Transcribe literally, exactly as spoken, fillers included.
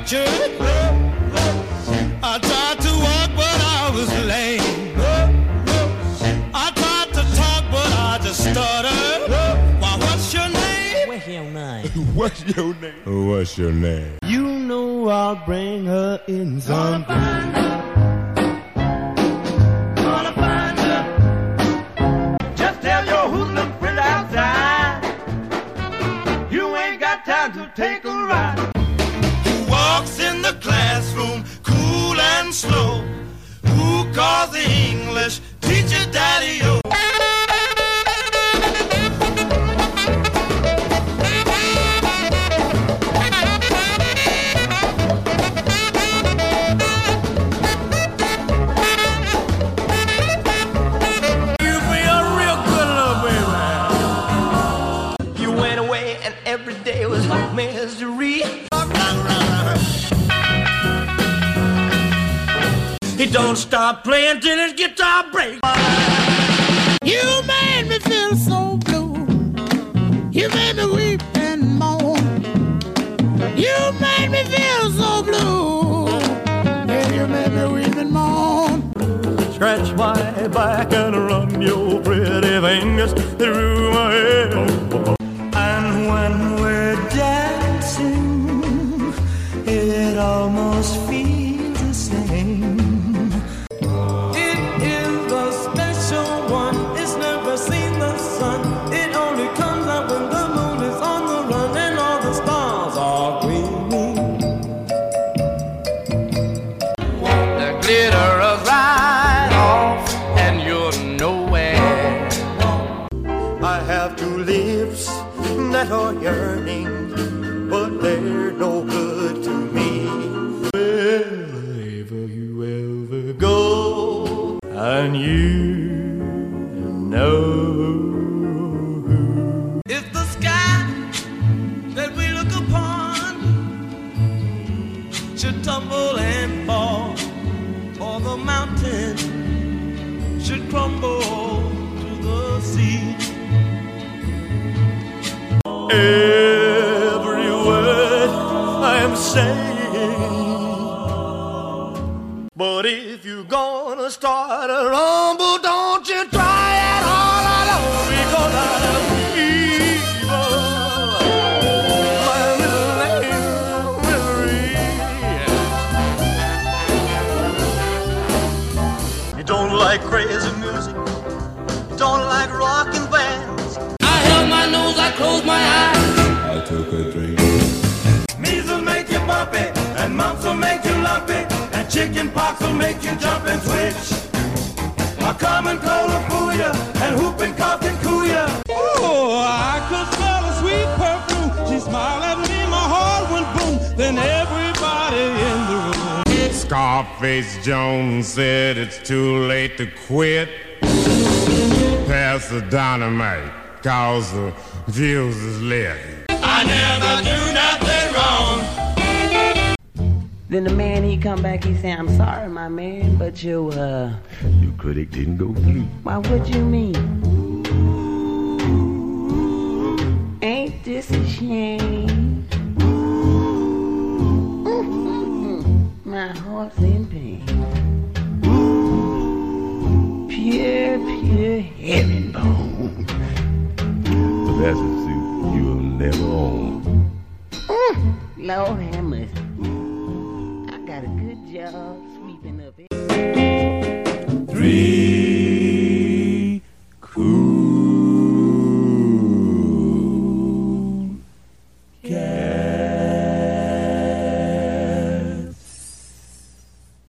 church. I tried to walk, but I was lame. I tried to talk, but I just stuttered. Why, what's your name? What's your name? What's your name? What's your name? You know I'll bring her in some. Gonna find her. Gonna find her. Just tell your hoodlum friend outside. You ain't got time to take a ride. Who walks in the classroom cool and slow? Who calls the English teacher daddy-o? Misery. He don't stop playing till his guitar breaks. You made me feel so blue. You made me weep and moan. You made me feel so blue. Yeah, you made me weep and moan. Scratch my back and run your pretty fingers through my hair. And when we're dancing, it almost feels the same. It is the special one. It's never seen the sun. It only comes out when the moon is on the run and all the stars are gleaming. The glitter is right off and you're nowhere. I have two lips that are yearning, but they're no good to me. Wherever you ever go, and you know. If the sky that we look upon should tumble and fall, or the mountain should crumble to the sea, every word I am saying, but if you're gonna start a rumble, don't you try it all alone, because I'm evil. My middle name is Willie. You don't like crazy music, you don't like rockin' bands. I held my nose, I closed my eyes. I took a drink. Measles will make you bumpy, and mumps will make you lumpy, and chicken pox will make you jump and twitch. A common cold will fool ya, and whooping cough can cool ya. Oh, I could smell a sweet perfume. She smiled at me, my heart went boom. Then everybody in the room. Scarface Jones said it's too late to quit. Pass the dynamite, cause the fuse is lit. I never do nothing wrong. Then the man, he come back, he say, I'm sorry, my man, but you, uh... Your critic didn't go through. Why, what you mean? Ain't this a shame? My heart's in pain. Pure, pure herringbone. But that's a suit you'll never own. Lord have mercy. I got a good job sweeping up here. Three